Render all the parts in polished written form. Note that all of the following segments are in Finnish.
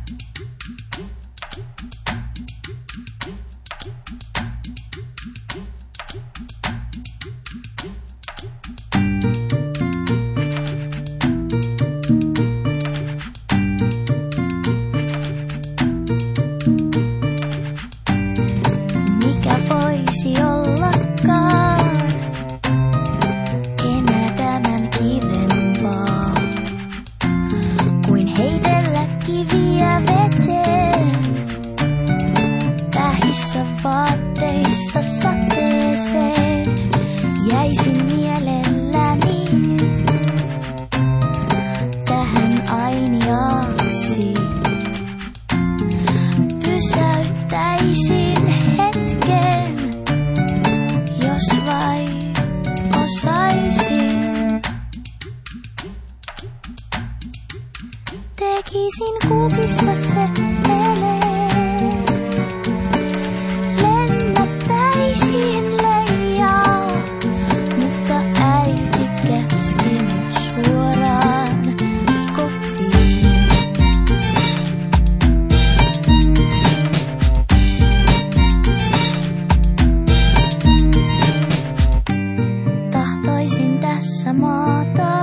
Mikä voisi ollakaan enää tämän kivempaa kuin heitellä kiviä veteen vähissä vaatteissa sateeseen. Jäisin mielelläni tähän ainiaaksi. Pysäyttäisin hetken, jos vain osaisin. Tekisin kukissa seppelein, lennättäisin leijaa, mutta äiti käski mut suoraan kotiin. Tahtoisin tässä maata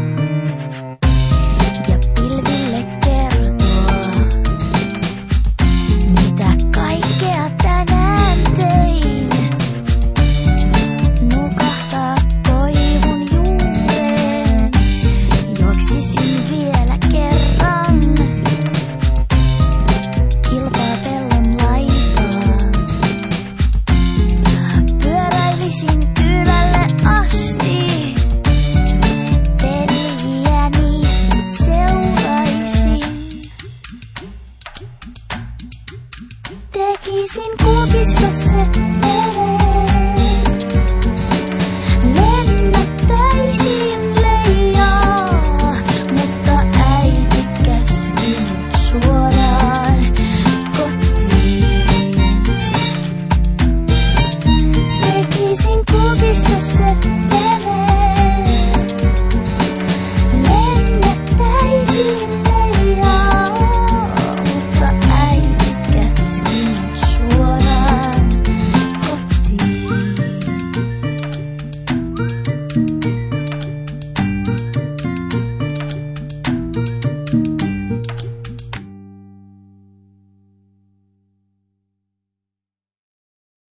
ja pilville kertoa, mitä kaikkea tänään tein. Nukahtaa koivun juureen, juoksisin vielä kerran kilpaa pellon laitaan. Pyöräilisin kylälle asti, veljiäni seuraisin. Tekisin kukissa seppelein,